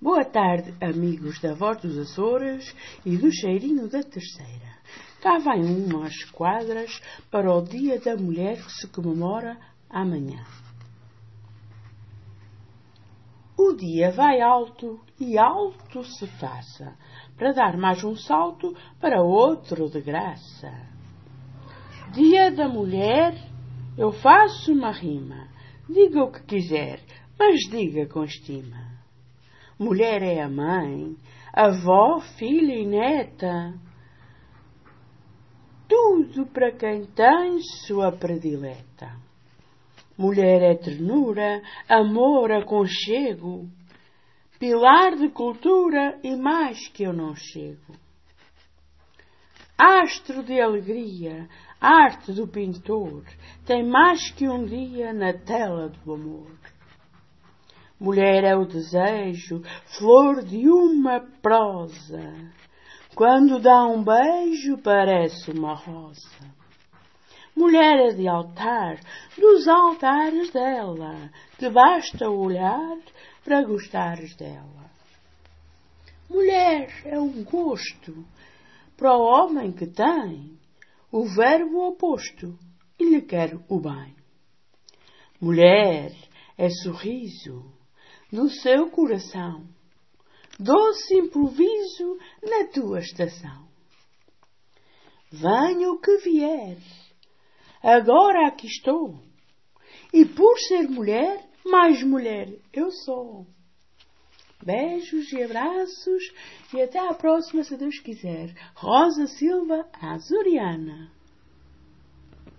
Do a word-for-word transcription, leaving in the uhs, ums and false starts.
Boa tarde, amigos da Voz dos Açores e do Cheirinho da Terceira. Cá vai umas quadras para o Dia da Mulher que se comemora amanhã. O dia vai alto e alto se faça, para dar mais um salto para outro de graça. Dia da Mulher, eu faço uma rima, diga o que quiser, mas diga com estima. Mulher é a mãe, avó, filha e neta, tudo para quem tem sua predileta. Mulher é ternura, amor, aconchego, pilar de cultura e mais que eu não chego. Astro de alegria, arte do pintor, tem mais que um dia na tela do amor. Mulher é o desejo, flor de uma prosa, quando dá um beijo parece uma rosa. Mulher é de altar, dos altares dela, que basta olhar para gostares dela. Mulher é um gosto, para o homem que tem o verbo oposto e lhe quer o bem. Mulher é sorriso no seu coração, doce improviso na tua estação. Venha o que vier, agora aqui estou, e por ser mulher, mais mulher eu sou. Beijos e abraços e até à próxima, se Deus quiser. Rosa Silva Azoriana.